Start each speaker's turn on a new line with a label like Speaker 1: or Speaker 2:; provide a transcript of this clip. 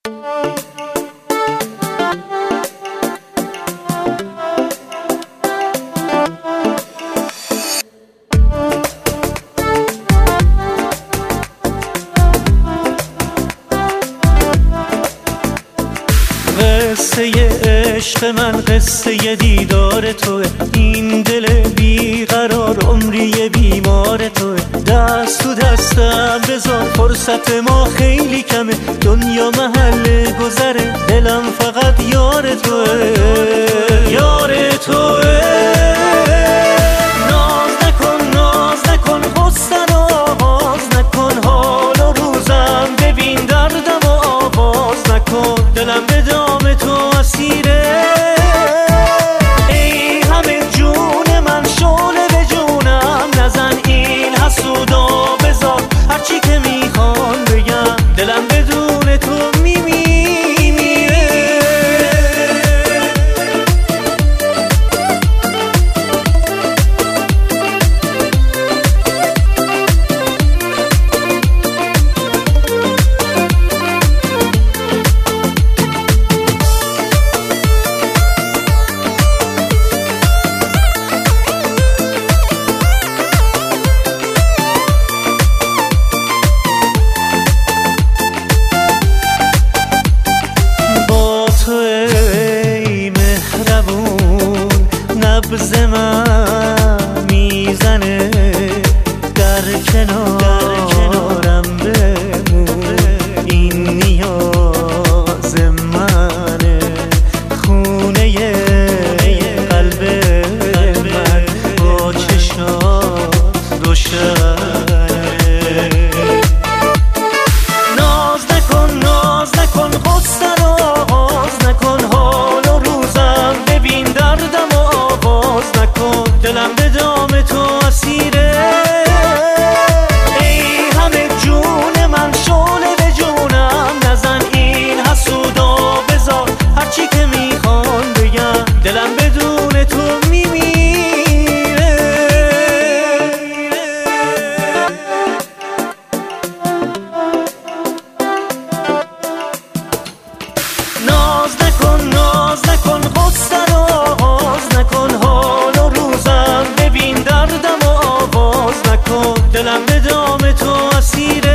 Speaker 1: قصه عشق من قصه دیدار توه، این دل بیقرار عمری بیمار توه. دست تو دستم بذار فرصت ما خیلی کمه، دنیا محل گذره دلم فقط یار توه، یار توه. ناز نکن غصه رو آغاز نکن، حال و روزم ببین دردم و آواز نکن. دلم به دام تو اسیره، ای همه جون من شعله به جونم نزن این حسودا بذار هرچی که میخوان بگم، دلم بدون تو میمیره. نبض من میزنه در کنارم بمون، این نیاز منه، خونه قلب من با چشات روشنه. ناز نکن غصه رو آغاز نکن، حال و روزم ببین دردم و آواز نکن. دلم به دام تو اسیره، ای همه جون من شعله به جونم نزن این حسودا بذار هرچی که میخوان بگم، دلم بدون تو میمیره. ناز نکن غصه رو آغاز نکن، حال و روزم ببین دردم و آواز نکن. دلم به دام تو اسیره.